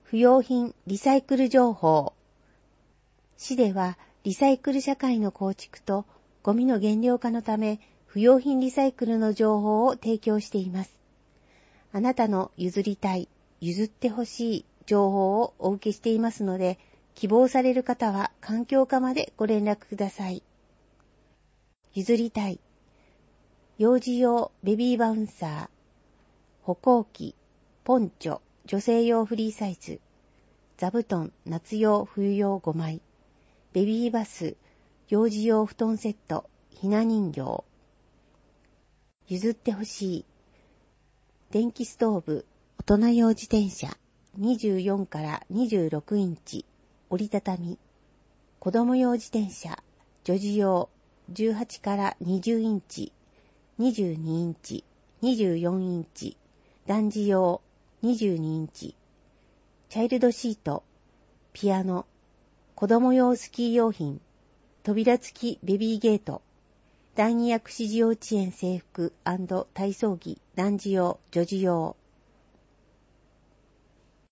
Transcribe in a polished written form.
不用品リサイクル情報。市ではリサイクル社会の構築とゴミの減量化のため不用品リサイクルの情報を提供しています。あなたの譲りたい、譲ってほしい情報をお受けしていますので、希望される方は環境課までご連絡ください。譲りたい。幼児用ベビーバウンサー、歩行器、ポンチョ、女性用フリーサイズ、座布団、夏用、冬用5枚、ベビーバス、幼児用布団セット、ひな人形。譲ってほしい。電気ストーブ、大人用自転車、24から26インチ、折りたたみ。子供用自転車、女児用、18から20インチ、22インチ、24インチ、男児用、22インチ。チャイルドシート、ピアノ、子供用スキー用品、扉付きベビーゲート、第二薬師寺幼稚園制服&体操着、男児用、女児用。